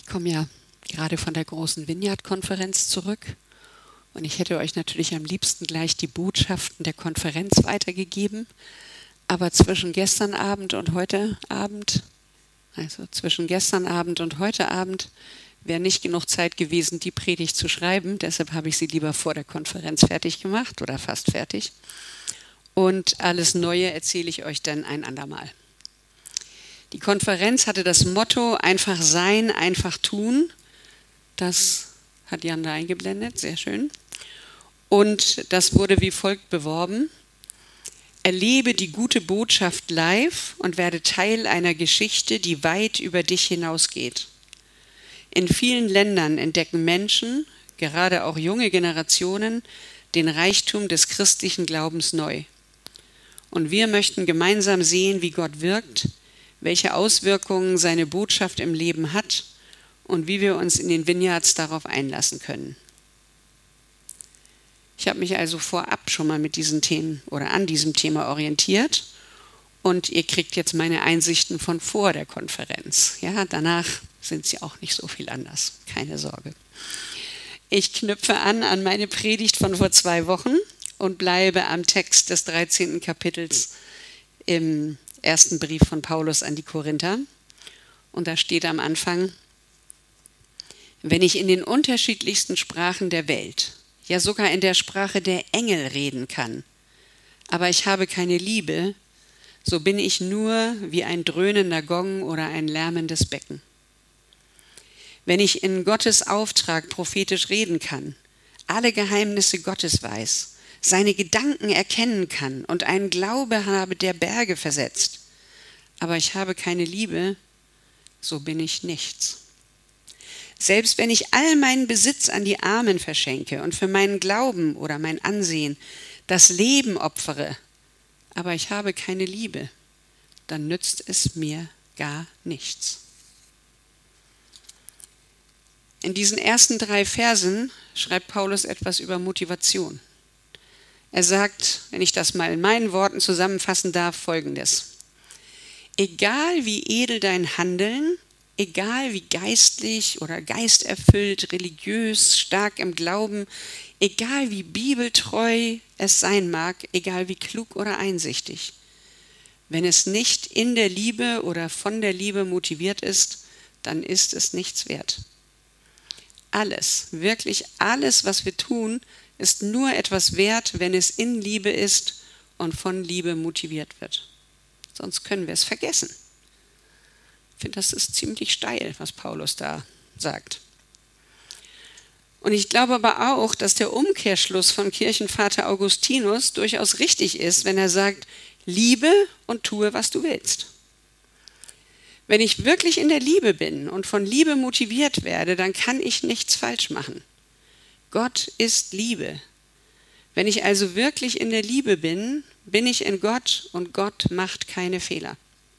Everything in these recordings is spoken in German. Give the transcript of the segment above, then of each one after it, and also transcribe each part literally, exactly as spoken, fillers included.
komme ja gerade von der großen Vineyard-Konferenz zurück und ich hätte euch natürlich am liebsten gleich die Botschaften der Konferenz weitergegeben, aber zwischen gestern Abend und heute Abend, also zwischen gestern Abend und heute Abend, wäre nicht genug Zeit gewesen, die Predigt zu schreiben, deshalb habe ich sie lieber vor der Konferenz fertig gemacht oder fast fertig. Und alles Neue erzähle ich euch dann ein andermal. Die Konferenz hatte das Motto, einfach sein, einfach tun. Das hat Jan da eingeblendet, sehr schön. Und das wurde wie folgt beworben. Erlebe die gute Botschaft live und werde Teil einer Geschichte, die weit über dich hinausgeht. In vielen Ländern entdecken Menschen, gerade auch junge Generationen, den Reichtum des christlichen Glaubens neu. Und wir möchten gemeinsam sehen, wie Gott wirkt, welche Auswirkungen seine Botschaft im Leben hat und wie wir uns in den Vineyards darauf einlassen können. Ich habe mich also vorab schon mal mit diesen Themen oder an diesem Thema orientiert und ihr kriegt jetzt meine Einsichten von vor der Konferenz. Ja, danach sind sie auch nicht so viel anders, keine Sorge. Ich knüpfe an an meine Predigt von vor zwei Wochen und bleibe am Text des dreizehnten Kapitels im ersten Brief von Paulus an die Korinther. Und da steht am Anfang, wenn ich in den unterschiedlichsten Sprachen der Welt, ja sogar in der Sprache der Engel reden kann, aber ich habe keine Liebe, so bin ich nur wie ein dröhnender Gong oder ein lärmendes Becken. Wenn ich in Gottes Auftrag prophetisch reden kann, alle Geheimnisse Gottes weiß, seine Gedanken erkennen kann und einen Glaube habe, der Berge versetzt, aber ich habe keine Liebe, so bin ich nichts. Selbst wenn ich all meinen Besitz an die Armen verschenke und für meinen Glauben oder mein Ansehen das Leben opfere, aber ich habe keine Liebe, dann nützt es mir gar nichts. In diesen ersten drei Versen schreibt Paulus etwas über Motivation. Er sagt, wenn ich das mal in meinen Worten zusammenfassen darf, Folgendes. Egal wie edel dein Handeln, egal wie geistlich oder geisterfüllt, religiös, stark im Glauben, egal wie bibeltreu es sein mag, egal wie klug oder einsichtig, wenn es nicht in der Liebe oder von der Liebe motiviert ist, dann ist es nichts wert. Alles, wirklich alles, was wir tun, ist nur etwas wert, wenn es in Liebe ist und von Liebe motiviert wird. Sonst können wir es vergessen. Ich finde, das ist ziemlich steil, was Paulus da sagt. Und ich glaube aber auch, dass der Umkehrschluss von Kirchenvater Augustinus durchaus richtig ist, wenn er sagt, liebe und tue, was du willst. Wenn ich wirklich in der Liebe bin und von Liebe motiviert werde, dann kann ich nichts falsch machen. Gott ist Liebe. Wenn ich also wirklich in der Liebe bin, bin ich in Gott und Gott macht keine Fehler.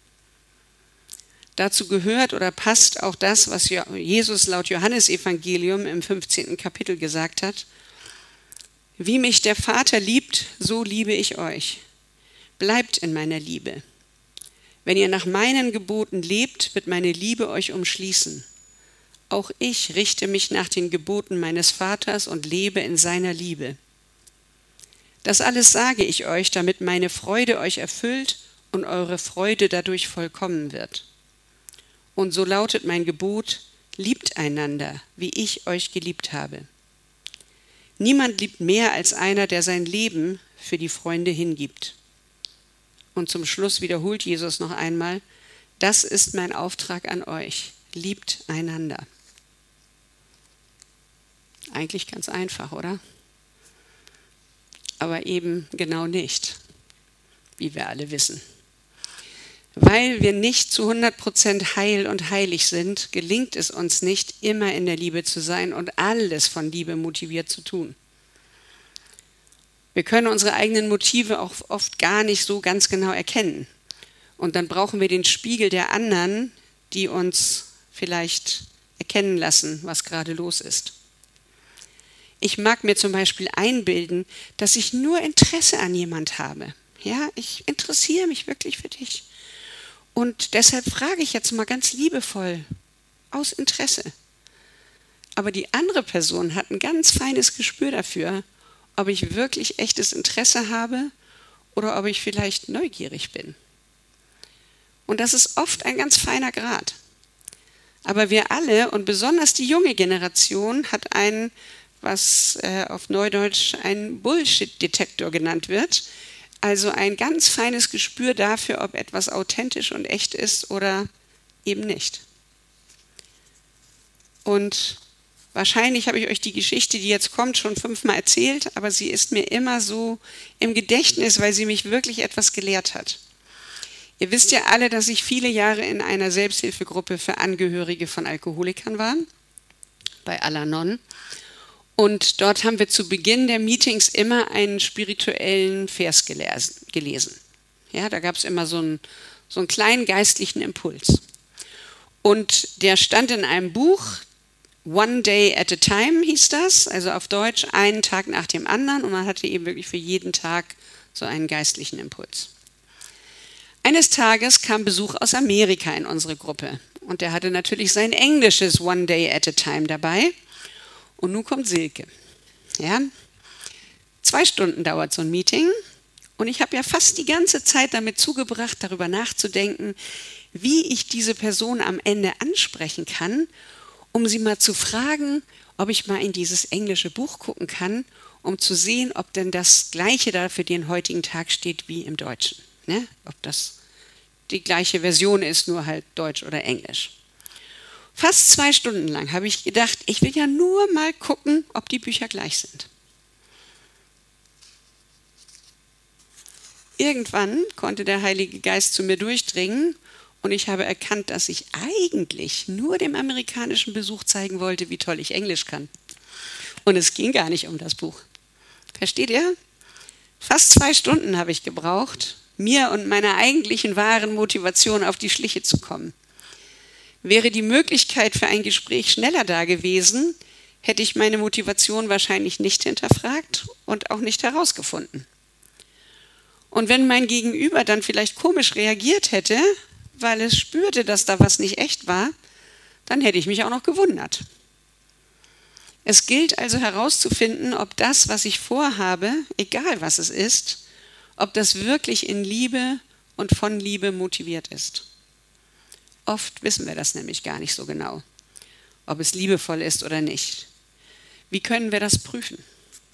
Dazu gehört oder passt auch das, was Jesus laut Johannesevangelium im fünfzehnten Kapitel gesagt hat. Wie mich der Vater liebt, so liebe ich euch. Bleibt in meiner Liebe. Wenn ihr nach meinen Geboten lebt, wird meine Liebe euch umschließen. Auch ich richte mich nach den Geboten meines Vaters und lebe in seiner Liebe. Das alles sage ich euch, damit meine Freude euch erfüllt und eure Freude dadurch vollkommen wird. Und so lautet mein Gebot, liebt einander, wie ich euch geliebt habe. Niemand liebt mehr als einer, der sein Leben für die Freunde hingibt. Und zum Schluss wiederholt Jesus noch einmal, das ist mein Auftrag an euch, liebt einander. Eigentlich ganz einfach, oder? Aber eben genau nicht, wie wir alle wissen. Weil wir nicht zu hundert Prozent heil und heilig sind, gelingt es uns nicht, immer in der Liebe zu sein und alles von Liebe motiviert zu tun. Wir können unsere eigenen Motive auch oft gar nicht so ganz genau erkennen. Und dann brauchen wir den Spiegel der anderen, die uns vielleicht erkennen lassen, was gerade los ist. Ich mag mir zum Beispiel einbilden, dass ich nur Interesse an jemand habe. Ja, ich interessiere mich wirklich für dich. Und deshalb frage ich jetzt mal ganz liebevoll, aus Interesse. Aber die andere Person hat ein ganz feines Gespür dafür, ob ich wirklich echtes Interesse habe oder ob ich vielleicht neugierig bin. Und das ist oft ein ganz feiner Grad. Aber wir alle und besonders die junge Generation hat einen, was äh, auf Neudeutsch ein Bullshit-Detektor genannt wird, also ein ganz feines Gespür dafür, ob etwas authentisch und echt ist oder eben nicht. Und wahrscheinlich habe ich euch die Geschichte, die jetzt kommt, schon fünfmal erzählt, aber sie ist mir immer so im Gedächtnis, weil sie mich wirklich etwas gelehrt hat. Ihr wisst ja alle, dass ich viele Jahre in einer Selbsthilfegruppe für Angehörige von Alkoholikern war, bei Al-Anon. Und dort haben wir zu Beginn der Meetings immer einen spirituellen Vers gelesen. Ja, da gab es immer so einen, so einen kleinen geistlichen Impuls. Und der stand in einem Buch, One Day at a Time hieß das, also auf Deutsch einen Tag nach dem anderen. Und man hatte eben wirklich für jeden Tag so einen geistlichen Impuls. Eines Tages kam Besuch aus Amerika in unsere Gruppe. Und der hatte natürlich sein englisches One Day at a Time dabei. Und nun kommt Silke. Ja? Zwei Stunden dauert so ein Meeting und ich habe ja fast die ganze Zeit damit zugebracht, darüber nachzudenken, wie ich diese Person am Ende ansprechen kann, um sie mal zu fragen, ob ich mal in dieses englische Buch gucken kann, um zu sehen, ob denn das Gleiche da für den heutigen Tag steht wie im Deutschen. Ne? Ob das die gleiche Version ist, nur halt Deutsch oder Englisch. Fast zwei Stunden lang habe ich gedacht, ich will ja nur mal gucken, ob die Bücher gleich sind. Irgendwann konnte der Heilige Geist zu mir durchdringen und ich habe erkannt, dass ich eigentlich nur dem amerikanischen Besuch zeigen wollte, wie toll ich Englisch kann. Und es ging gar nicht um das Buch. Versteht ihr? Fast zwei Stunden habe ich gebraucht, mir und meiner eigentlichen wahren Motivation auf die Schliche zu kommen. Wäre die Möglichkeit für ein Gespräch schneller da gewesen, hätte ich meine Motivation wahrscheinlich nicht hinterfragt und auch nicht herausgefunden. Und wenn mein Gegenüber dann vielleicht komisch reagiert hätte, weil es spürte, dass da was nicht echt war, dann hätte ich mich auch noch gewundert. Es gilt also herauszufinden, ob das, was ich vorhabe, egal was es ist, ob das wirklich in Liebe und von Liebe motiviert ist. Oft wissen wir das nämlich gar nicht so genau, ob es liebevoll ist oder nicht. Wie können wir das prüfen?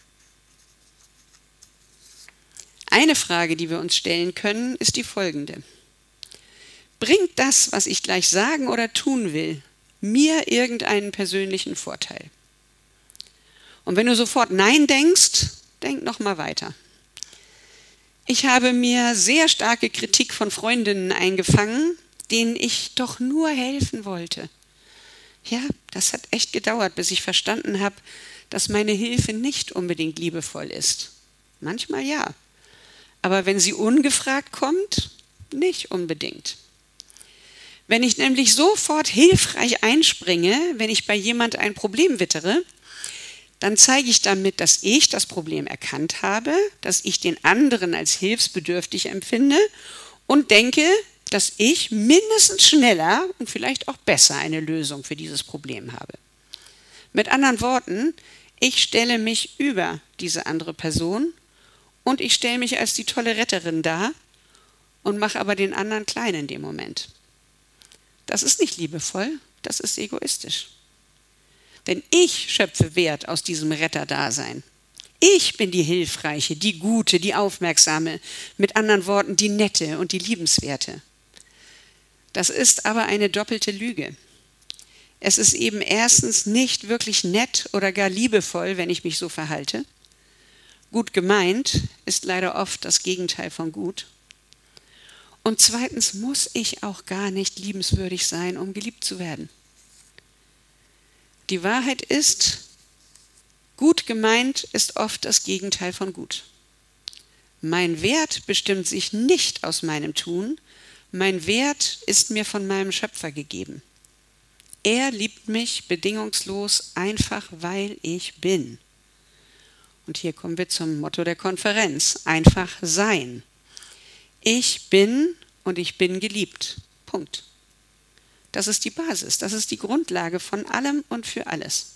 Eine Frage, die wir uns stellen können, ist die folgende. Bringt das, was ich gleich sagen oder tun will, mir irgendeinen persönlichen Vorteil? Und wenn du sofort Nein denkst, denk noch mal weiter. Ich habe mir sehr starke Kritik von Freundinnen eingefangen, denen ich doch nur helfen wollte. Ja, das hat echt gedauert, bis ich verstanden habe, dass meine Hilfe nicht unbedingt liebevoll ist. Manchmal ja, aber wenn sie ungefragt kommt, nicht unbedingt. Wenn ich nämlich sofort hilfreich einspringe, wenn ich bei jemand ein Problem wittere, dann zeige ich damit, dass ich das Problem erkannt habe, dass ich den anderen als hilfsbedürftig empfinde und denke, dass ich mindestens schneller und vielleicht auch besser eine Lösung für dieses Problem habe. Mit anderen Worten, ich stelle mich über diese andere Person und ich stelle mich als die tolle Retterin dar und mache aber den anderen klein in dem Moment. Das ist nicht liebevoll, das ist egoistisch. Denn ich schöpfe Wert aus diesem Retterdasein. Ich bin die Hilfreiche, die Gute, die Aufmerksame, mit anderen Worten die Nette und die Liebenswerte. Das ist aber eine doppelte Lüge. Es ist eben erstens nicht wirklich nett oder gar liebevoll, wenn ich mich so verhalte. Gut gemeint ist leider oft das Gegenteil von gut. Und zweitens muss ich auch gar nicht liebenswürdig sein, um geliebt zu werden. Die Wahrheit ist, gut gemeint ist oft das Gegenteil von gut. Mein Wert bestimmt sich nicht aus meinem Tun, mein Wert ist mir von meinem Schöpfer gegeben. Er liebt mich bedingungslos, einfach weil ich bin. Und hier kommen wir zum Motto der Konferenz, einfach sein. Ich bin und ich bin geliebt. Punkt. Das ist die Basis, das ist die Grundlage von allem und für alles.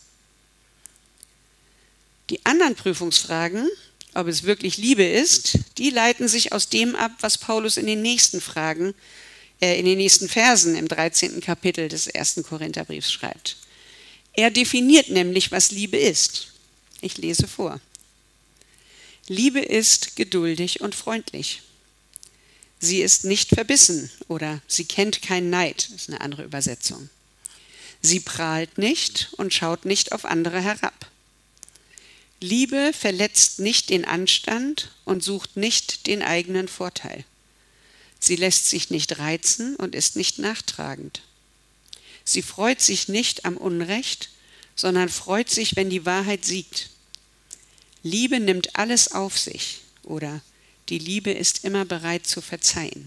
Die anderen Prüfungsfragen, ob es wirklich Liebe ist, die leiten sich aus dem ab, was Paulus in den nächsten Fragen, äh, in den nächsten Versen im dreizehnten Kapitel des ersten Korintherbriefs schreibt. Er definiert nämlich, was Liebe ist. Ich lese vor. Liebe ist geduldig und freundlich. Sie ist nicht verbissen oder sie kennt keinen Neid, ist eine andere Übersetzung. Sie prahlt nicht und schaut nicht auf andere herab. Liebe verletzt nicht den Anstand und sucht nicht den eigenen Vorteil. Sie lässt sich nicht reizen und ist nicht nachtragend. Sie freut sich nicht am Unrecht, sondern freut sich, wenn die Wahrheit siegt. Liebe nimmt alles auf sich oder die Liebe ist immer bereit zu verzeihen.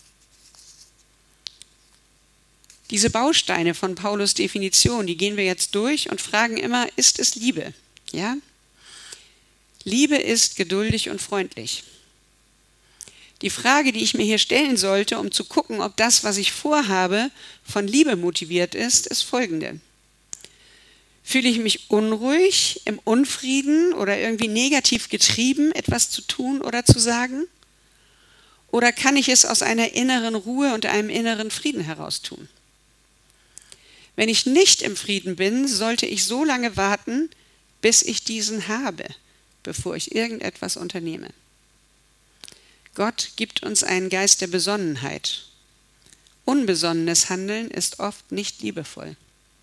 Diese Bausteine von Paulus Definition, die gehen wir jetzt durch und fragen immer, ist es Liebe? Ja? Liebe ist geduldig und freundlich. Die Frage, die ich mir hier stellen sollte, um zu gucken, ob das, was ich vorhabe, von Liebe motiviert ist, ist folgende. Fühle ich mich unruhig, im Unfrieden oder irgendwie negativ getrieben, etwas zu tun oder zu sagen? Oder kann ich es aus einer inneren Ruhe und einem inneren Frieden heraus tun? Wenn ich nicht im Frieden bin, sollte ich so lange warten, bis ich diesen habe, bevor ich irgendetwas unternehme. Gott gibt uns einen Geist der Besonnenheit. Unbesonnenes Handeln ist oft nicht liebevoll.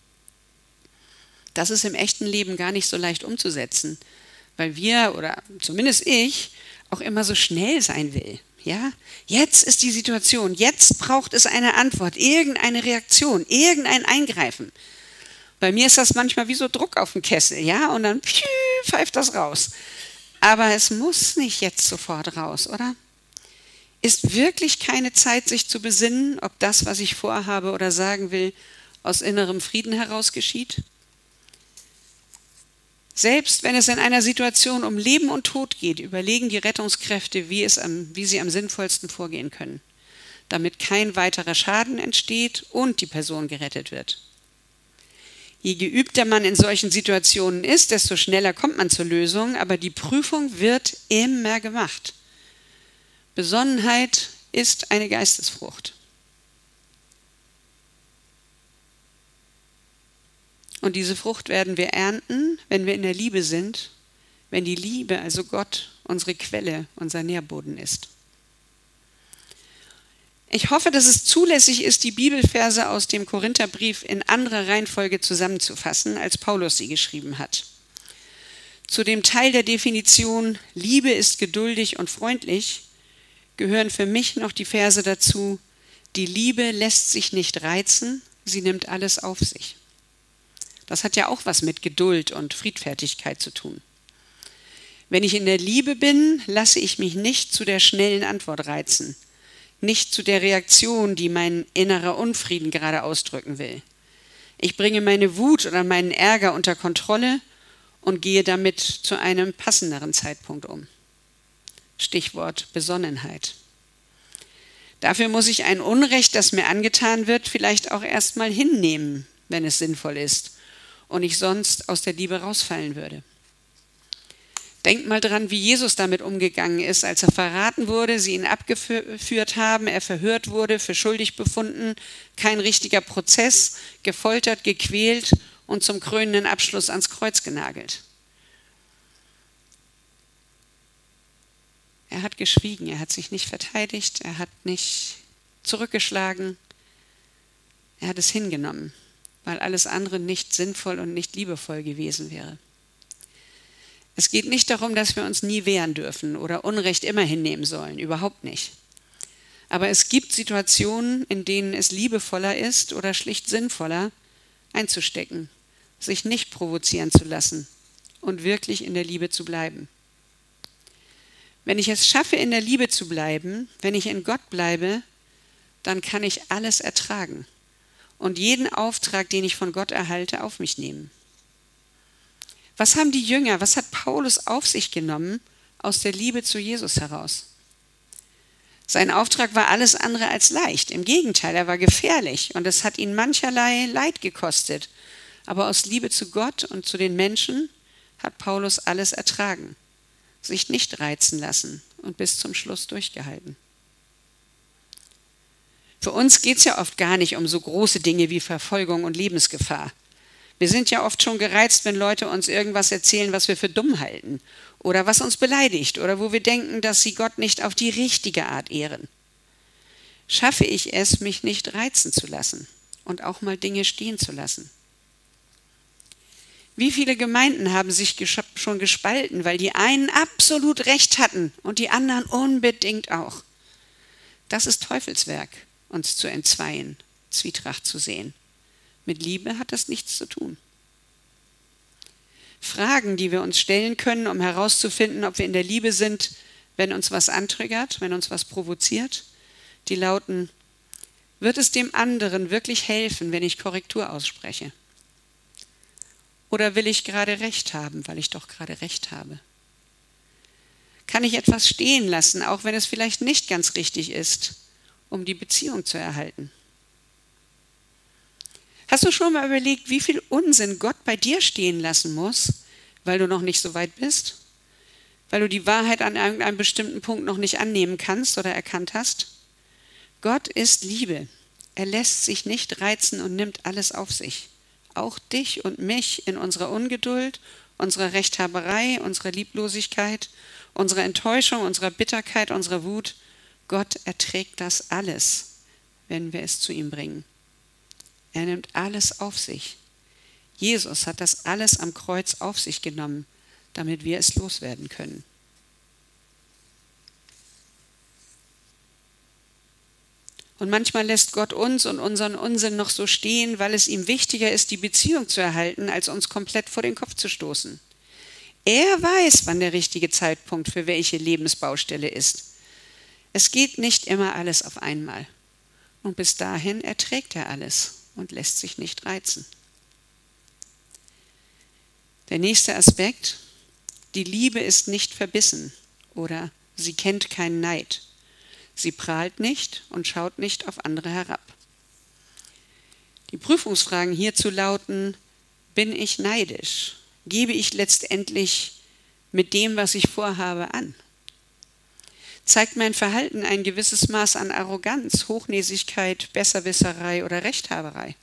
Das ist im echten Leben gar nicht so leicht umzusetzen, weil wir, oder zumindest ich, auch immer so schnell sein will. Ja? Jetzt ist die Situation, jetzt braucht es eine Antwort, irgendeine Reaktion, irgendein Eingreifen. Bei mir ist das manchmal wie so Druck auf dem Kessel, ja, und dann pfiuh, pfeift das raus. Aber es muss nicht jetzt sofort raus, oder? Ist wirklich keine Zeit, sich zu besinnen, ob das, was ich vorhabe oder sagen will, aus innerem Frieden heraus geschieht? Selbst wenn es in einer Situation um Leben und Tod geht, überlegen die Rettungskräfte, wie, es am, wie sie am sinnvollsten vorgehen können, damit kein weiterer Schaden entsteht und die Person gerettet wird. Je geübter man in solchen Situationen ist, desto schneller kommt man zur Lösung, aber die Prüfung wird immer gemacht. Besonnenheit ist eine Geistesfrucht. Und diese Frucht werden wir ernten, wenn wir in der Liebe sind, wenn die Liebe, also Gott, unsere Quelle, unser Nährboden ist. Ich hoffe, dass es zulässig ist, die Bibelverse aus dem Korintherbrief in anderer Reihenfolge zusammenzufassen, als Paulus sie geschrieben hat. Zu dem Teil der Definition Liebe ist geduldig und freundlich gehören für mich noch die Verse dazu, die Liebe lässt sich nicht reizen, sie nimmt alles auf sich. Das hat ja auch was mit Geduld und Friedfertigkeit zu tun. Wenn ich in der Liebe bin, lasse ich mich nicht zu der schnellen Antwort reizen, nicht zu der Reaktion, die mein innerer Unfrieden gerade ausdrücken will. Ich bringe meine Wut oder meinen Ärger unter Kontrolle und gehe damit zu einem passenderen Zeitpunkt um. Stichwort Besonnenheit. Dafür muss ich ein Unrecht, das mir angetan wird, vielleicht auch erstmal hinnehmen, wenn es sinnvoll ist und ich sonst aus der Liebe rausfallen würde. Denkt mal dran, wie Jesus damit umgegangen ist, als er verraten wurde, sie ihn abgeführt haben, er verhört wurde, für schuldig befunden, kein richtiger Prozess, gefoltert, gequält und zum krönenden Abschluss ans Kreuz genagelt. Er hat geschwiegen, er hat sich nicht verteidigt, er hat nicht zurückgeschlagen, er hat es hingenommen, weil alles andere nicht sinnvoll und nicht liebevoll gewesen wäre. Es geht nicht darum, dass wir uns nie wehren dürfen oder Unrecht immer hinnehmen sollen, überhaupt nicht. Aber es gibt Situationen, in denen es liebevoller ist oder schlicht sinnvoller, einzustecken, sich nicht provozieren zu lassen und wirklich in der Liebe zu bleiben. Wenn ich es schaffe, in der Liebe zu bleiben, wenn ich in Gott bleibe, dann kann ich alles ertragen und jeden Auftrag, den ich von Gott erhalte, auf mich nehmen. Was haben die Jünger, was hat Paulus auf sich genommen aus der Liebe zu Jesus heraus? Sein Auftrag war alles andere als leicht. Im Gegenteil, er war gefährlich und es hat ihn mancherlei Leid gekostet. Aber aus Liebe zu Gott und zu den Menschen hat Paulus alles ertragen, sich nicht reizen lassen und bis zum Schluss durchgehalten. Für uns geht es ja oft gar nicht um so große Dinge wie Verfolgung und Lebensgefahr. Wir sind ja oft schon gereizt, wenn Leute uns irgendwas erzählen, was wir für dumm halten oder was uns beleidigt oder wo wir denken, dass sie Gott nicht auf die richtige Art ehren. Schaffe ich es, mich nicht reizen zu lassen und auch mal Dinge stehen zu lassen? Wie viele Gemeinden haben sich schon gespalten, weil die einen absolut recht hatten und die anderen unbedingt auch? Das ist Teufelswerk, uns zu entzweien, Zwietracht zu sehen. Mit Liebe hat das nichts zu tun. Fragen, die wir uns stellen können, um herauszufinden, ob wir in der Liebe sind, wenn uns was antriggert, wenn uns was provoziert, die lauten: Wird es dem anderen wirklich helfen, wenn ich Korrektur ausspreche? Oder will ich gerade Recht haben, weil ich doch gerade Recht habe? Kann ich etwas stehen lassen, auch wenn es vielleicht nicht ganz richtig ist, um die Beziehung zu erhalten? Hast du schon mal überlegt, wie viel Unsinn Gott bei dir stehen lassen muss, weil du noch nicht so weit bist? Weil du die Wahrheit an irgendeinem bestimmten Punkt noch nicht annehmen kannst oder erkannt hast? Gott ist Liebe. Er lässt sich nicht reizen und nimmt alles auf sich. Auch dich und mich in unserer Ungeduld, unserer Rechthaberei, unserer Lieblosigkeit, unserer Enttäuschung, unserer Bitterkeit, unserer Wut. Gott erträgt das alles, wenn wir es zu ihm bringen. Er nimmt alles auf sich. Jesus hat das alles am Kreuz auf sich genommen, damit wir es loswerden können. Und manchmal lässt Gott uns und unseren Unsinn noch so stehen, weil es ihm wichtiger ist, die Beziehung zu erhalten, als uns komplett vor den Kopf zu stoßen. Er weiß, wann der richtige Zeitpunkt für welche Lebensbaustelle ist. Es geht nicht immer alles auf einmal. Und bis dahin erträgt er alles und lässt sich nicht reizen. Der nächste Aspekt: Die Liebe ist nicht verbissen oder sie kennt keinen Neid. Sie prahlt nicht und schaut nicht auf andere herab. Die Prüfungsfragen hierzu lauten: Bin ich neidisch? Gebe ich letztendlich mit dem, was ich vorhabe, an? Zeigt mein Verhalten ein gewisses Maß an Arroganz, Hochnäsigkeit, Besserwisserei oder Rechthaberei?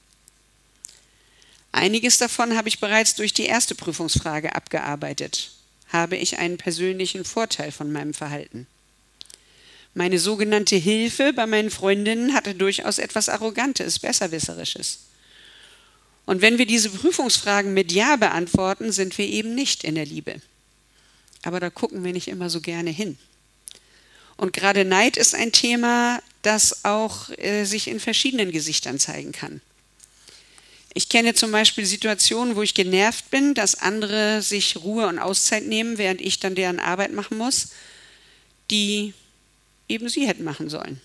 Einiges davon habe ich bereits durch die erste Prüfungsfrage abgearbeitet. Habe ich einen persönlichen Vorteil von meinem Verhalten? Meine sogenannte Hilfe bei meinen Freundinnen hatte durchaus etwas Arrogantes, Besserwisserisches. Und wenn wir diese Prüfungsfragen mit Ja beantworten, sind wir eben nicht in der Liebe. Aber da gucken wir nicht immer so gerne hin. Und gerade Neid ist ein Thema, das auch äh, sich in verschiedenen Gesichtern zeigen kann. Ich kenne zum Beispiel Situationen, wo ich genervt bin, dass andere sich Ruhe und Auszeit nehmen, während ich dann deren Arbeit machen muss, die eben sie hätten machen sollen.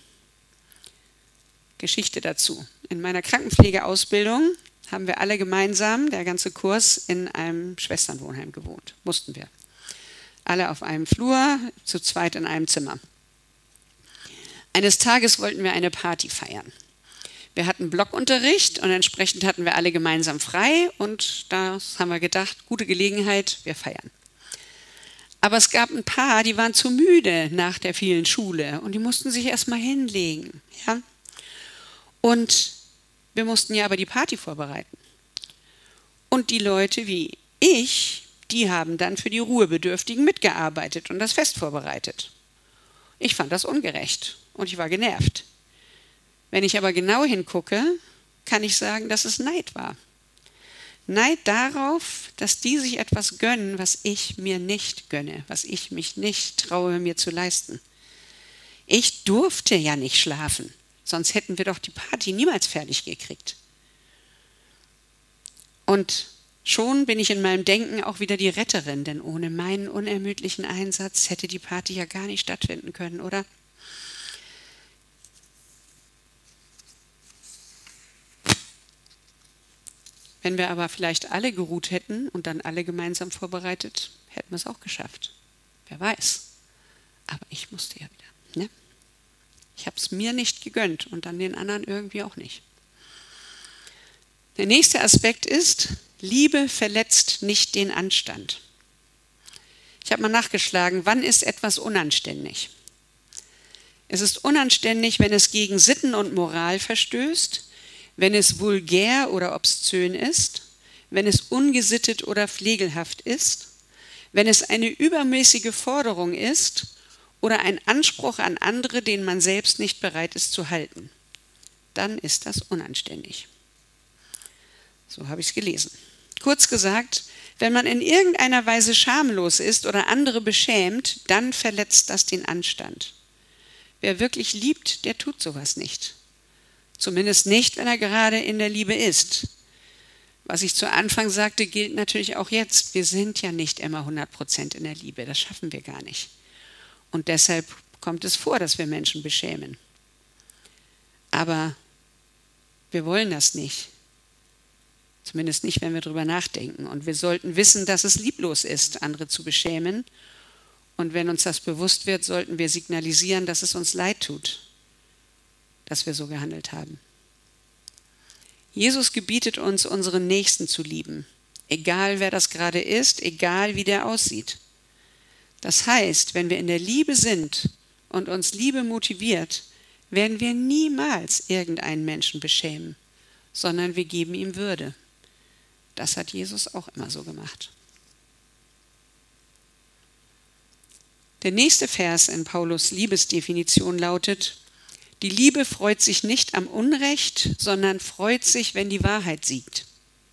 Geschichte dazu. In meiner Krankenpflegeausbildung haben wir alle gemeinsam, der ganze Kurs, in einem Schwesternwohnheim gewohnt. Mussten wir. Alle auf einem Flur, zu zweit in einem Zimmer. Eines Tages wollten wir eine Party feiern. Wir hatten Blockunterricht und entsprechend hatten wir alle gemeinsam frei und da haben wir gedacht, gute Gelegenheit, wir feiern. Aber es gab ein paar, die waren zu müde nach der vielen Schule und die mussten sich erstmal hinlegen. Ja? Und wir mussten ja aber die Party vorbereiten. Und die Leute wie ich, die haben dann für die Ruhebedürftigen mitgearbeitet und das Fest vorbereitet. Ich fand das ungerecht und ich war genervt. Wenn ich aber genau hingucke, kann ich sagen, dass es Neid war. Neid darauf, dass die sich etwas gönnen, was ich mir nicht gönne, was ich mich nicht traue, mir zu leisten. Ich durfte ja nicht schlafen, sonst hätten wir doch die Party niemals fertig gekriegt. Und schon bin ich in meinem Denken auch wieder die Retterin, denn ohne meinen unermüdlichen Einsatz hätte die Party ja gar nicht stattfinden können, oder? Wenn wir aber vielleicht alle geruht hätten und dann alle gemeinsam vorbereitet, hätten wir es auch geschafft. Wer weiß. Aber ich musste ja wieder. Ne? Ich habe es mir nicht gegönnt und dann den anderen irgendwie auch nicht. Der nächste Aspekt ist, Liebe verletzt nicht den Anstand. Ich habe mal nachgeschlagen, wann ist etwas unanständig? Es ist unanständig, wenn es gegen Sitten und Moral verstößt, wenn es vulgär oder obszön ist, wenn es ungesittet oder flegelhaft ist, wenn es eine übermäßige Forderung ist oder ein Anspruch an andere, den man selbst nicht bereit ist zu halten. Dann ist das unanständig. So habe ich es gelesen. Kurz gesagt, wenn man in irgendeiner Weise schamlos ist oder andere beschämt, dann verletzt das den Anstand. Wer wirklich liebt, der tut sowas nicht. Zumindest nicht, wenn er gerade in der Liebe ist. Was ich zu Anfang sagte, gilt natürlich auch jetzt. Wir sind ja nicht immer hundert Prozent in der Liebe, das schaffen wir gar nicht. Und deshalb kommt es vor, dass wir Menschen beschämen. Aber wir wollen das nicht. Zumindest nicht, wenn wir darüber nachdenken. Und wir sollten wissen, dass es lieblos ist, andere zu beschämen. Und wenn uns das bewusst wird, sollten wir signalisieren, dass es uns leid tut, dass wir so gehandelt haben. Jesus gebietet uns, unseren Nächsten zu lieben, egal wer das gerade ist, egal wie der aussieht. Das heißt, wenn wir in der Liebe sind und uns Liebe motiviert, werden wir niemals irgendeinen Menschen beschämen, sondern wir geben ihm Würde. Das hat Jesus auch immer so gemacht. Der nächste Vers in Paulus' Liebesdefinition lautet: Die Liebe freut sich nicht am Unrecht, sondern freut sich, wenn die Wahrheit siegt.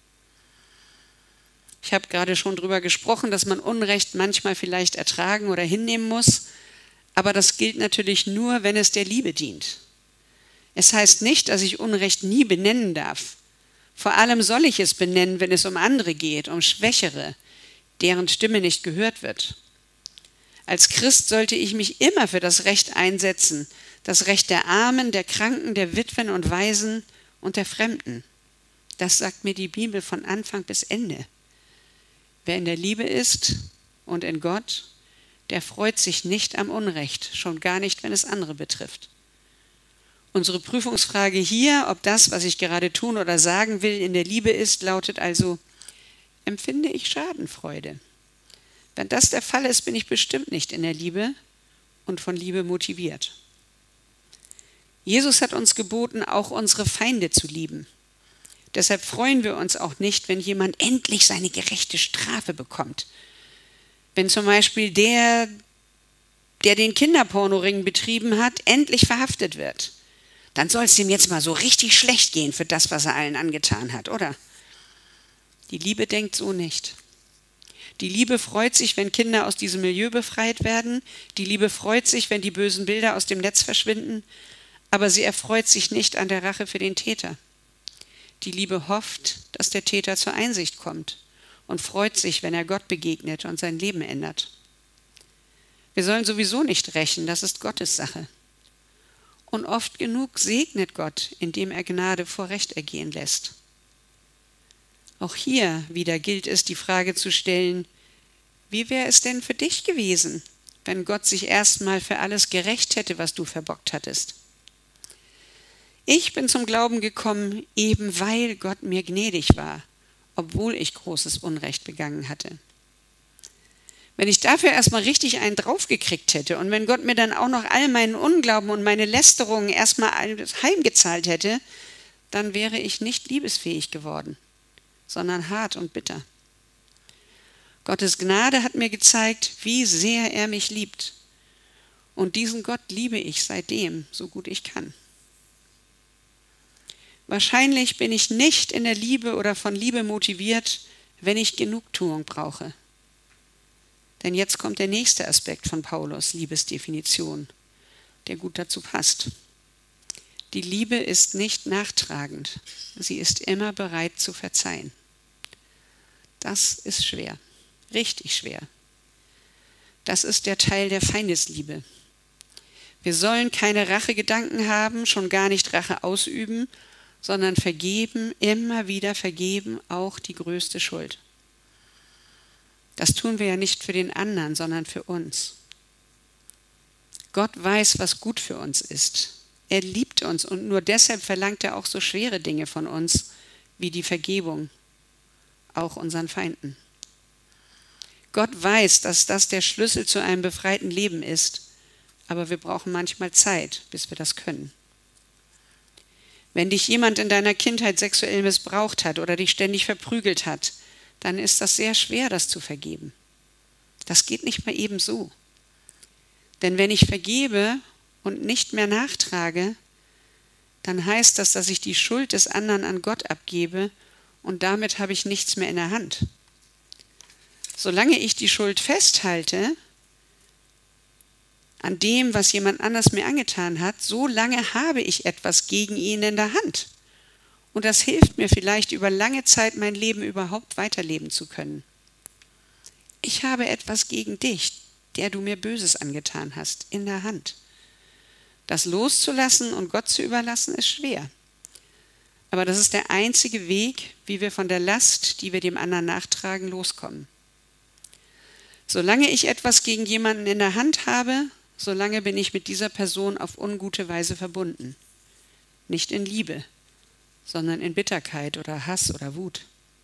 Ich habe gerade schon darüber gesprochen, dass man Unrecht manchmal vielleicht ertragen oder hinnehmen muss, aber das gilt natürlich nur, wenn es der Liebe dient. Es heißt nicht, dass ich Unrecht nie benennen darf. Vor allem soll ich es benennen, wenn es um andere geht, um Schwächere, deren Stimme nicht gehört wird. Als Christ sollte ich mich immer für das Recht einsetzen, das Recht der Armen, der Kranken, der Witwen und Waisen und der Fremden. Das sagt mir die Bibel von Anfang bis Ende. Wer in der Liebe ist und in Gott, der freut sich nicht am Unrecht, schon gar nicht, wenn es andere betrifft. Unsere Prüfungsfrage hier, ob das, was ich gerade tun oder sagen will, in der Liebe ist, lautet also: Empfinde ich Schadenfreude? Wenn das der Fall ist, bin ich bestimmt nicht in der Liebe und von Liebe motiviert. Jesus hat uns geboten, auch unsere Feinde zu lieben. Deshalb freuen wir uns auch nicht, wenn jemand endlich seine gerechte Strafe bekommt. Wenn zum Beispiel der, der den Kinderpornoring betrieben hat, endlich verhaftet wird. Dann soll es ihm jetzt mal so richtig schlecht gehen für das, was er allen angetan hat, oder? Die Liebe denkt so nicht. Die Liebe freut sich, wenn Kinder aus diesem Milieu befreit werden. Die Liebe freut sich, wenn die bösen Bilder aus dem Netz verschwinden. Aber sie erfreut sich nicht an der Rache für den Täter. Die Liebe hofft, dass der Täter zur Einsicht kommt und freut sich, wenn er Gott begegnet und sein Leben ändert. Wir sollen sowieso nicht rächen, das ist Gottes Sache. Und oft genug segnet Gott, indem er Gnade vor Recht ergehen lässt. Auch hier wieder gilt es, die Frage zu stellen: Wie wäre es denn für dich gewesen, wenn Gott sich erstmal für alles gerecht hätte, was du verbockt hattest? Ich bin zum Glauben gekommen, eben weil Gott mir gnädig war, obwohl ich großes Unrecht begangen hatte. Wenn ich dafür erstmal richtig einen draufgekriegt hätte und wenn Gott mir dann auch noch all meinen Unglauben und meine Lästerungen erstmal alles heimgezahlt hätte, dann wäre ich nicht liebesfähig geworden, sondern hart und bitter. Gottes Gnade hat mir gezeigt, wie sehr er mich liebt. Und diesen Gott liebe ich seitdem, so gut ich kann. Wahrscheinlich bin ich nicht in der Liebe oder von Liebe motiviert, wenn ich Genugtuung brauche. Denn jetzt kommt der nächste Aspekt von Paulus' Liebesdefinition, der gut dazu passt. Die Liebe ist nicht nachtragend, sie ist immer bereit zu verzeihen. Das ist schwer, richtig schwer. Das ist der Teil der Feindesliebe. Wir sollen keine Rachegedanken haben, schon gar nicht Rache ausüben, sondern vergeben, immer wieder vergeben, auch die größte Schuld. Das tun wir ja nicht für den anderen, sondern für uns. Gott weiß, was gut für uns ist. Er liebt uns und nur deshalb verlangt er auch so schwere Dinge von uns, wie die Vergebung, auch unseren Feinden. Gott weiß, dass das der Schlüssel zu einem befreiten Leben ist, aber wir brauchen manchmal Zeit, bis wir das können. Wenn dich jemand in deiner Kindheit sexuell missbraucht hat oder dich ständig verprügelt hat, dann ist das sehr schwer, das zu vergeben. Das geht nicht mal eben so. Denn wenn ich vergebe und nicht mehr nachtrage, dann heißt das, dass ich die Schuld des anderen an Gott abgebe und damit habe ich nichts mehr in der Hand. Solange ich die Schuld festhalte an dem, was jemand anders mir angetan hat, so lange habe ich etwas gegen ihn in der Hand. Und das hilft mir vielleicht über lange Zeit mein Leben überhaupt weiterleben zu können. Ich habe etwas gegen dich, der du mir Böses angetan hast, in der Hand. Das loszulassen und Gott zu überlassen, ist schwer. Aber das ist der einzige Weg, wie wir von der Last, die wir dem anderen nachtragen, loskommen. Solange ich etwas gegen jemanden in der Hand habe, solange bin ich mit dieser Person auf ungute Weise verbunden. Nicht in Liebe, sondern in Bitterkeit oder Hass oder Wut.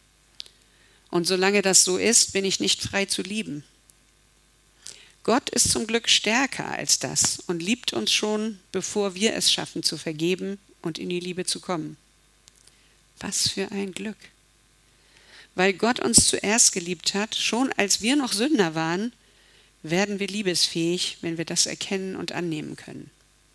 Und solange das so ist, bin ich nicht frei zu lieben. Gott ist zum Glück stärker als das und liebt uns schon, bevor wir es schaffen zu vergeben und in die Liebe zu kommen. Was für ein Glück! Weil Gott uns zuerst geliebt hat, schon als wir noch Sünder waren, werden wir liebesfähig, wenn wir das erkennen und annehmen können.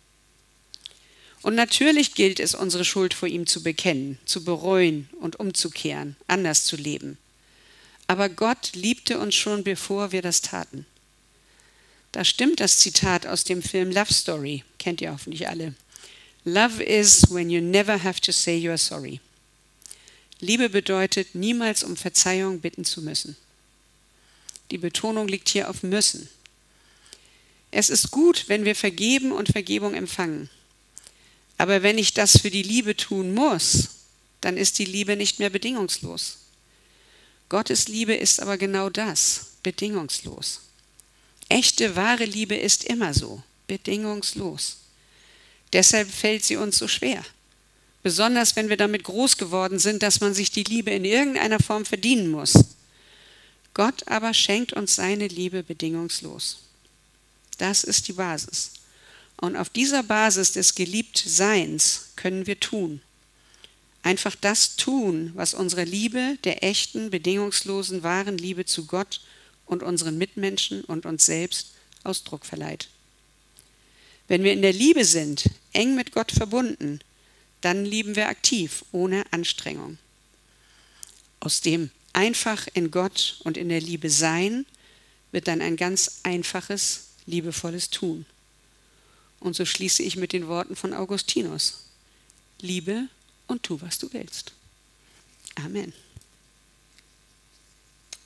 Und natürlich gilt es, unsere Schuld vor ihm zu bekennen, zu bereuen und umzukehren, anders zu leben. Aber Gott liebte uns schon, bevor wir das taten. Da stimmt das Zitat aus dem Film Love Story, kennt ihr hoffentlich alle. Love is when you never have to say you're sorry. Liebe bedeutet, niemals um Verzeihung bitten zu müssen. Die Betonung liegt hier auf müssen. Es ist gut, wenn wir vergeben und Vergebung empfangen. Aber wenn ich das für die Liebe tun muss, dann ist die Liebe nicht mehr bedingungslos. Gottes Liebe ist aber genau das, bedingungslos. Echte, wahre Liebe ist immer so, bedingungslos. Deshalb fällt sie uns so schwer. Besonders wenn wir damit groß geworden sind, dass man sich die Liebe in irgendeiner Form verdienen muss. Gott aber schenkt uns seine Liebe bedingungslos. Das ist die Basis. Und auf dieser Basis des Geliebtseins können wir tun. Einfach das tun, was unserer Liebe, der echten, bedingungslosen, wahren Liebe zu Gott und unseren Mitmenschen und uns selbst Ausdruck verleiht. Wenn wir in der Liebe sind, eng mit Gott verbunden, dann lieben wir aktiv, ohne Anstrengung. Aus dem einfach in Gott und in der Liebe sein wird dann ein ganz einfaches, liebevolles Tun. Und so schließe ich mit den Worten von Augustinus. Liebe und tu, was du willst. Amen.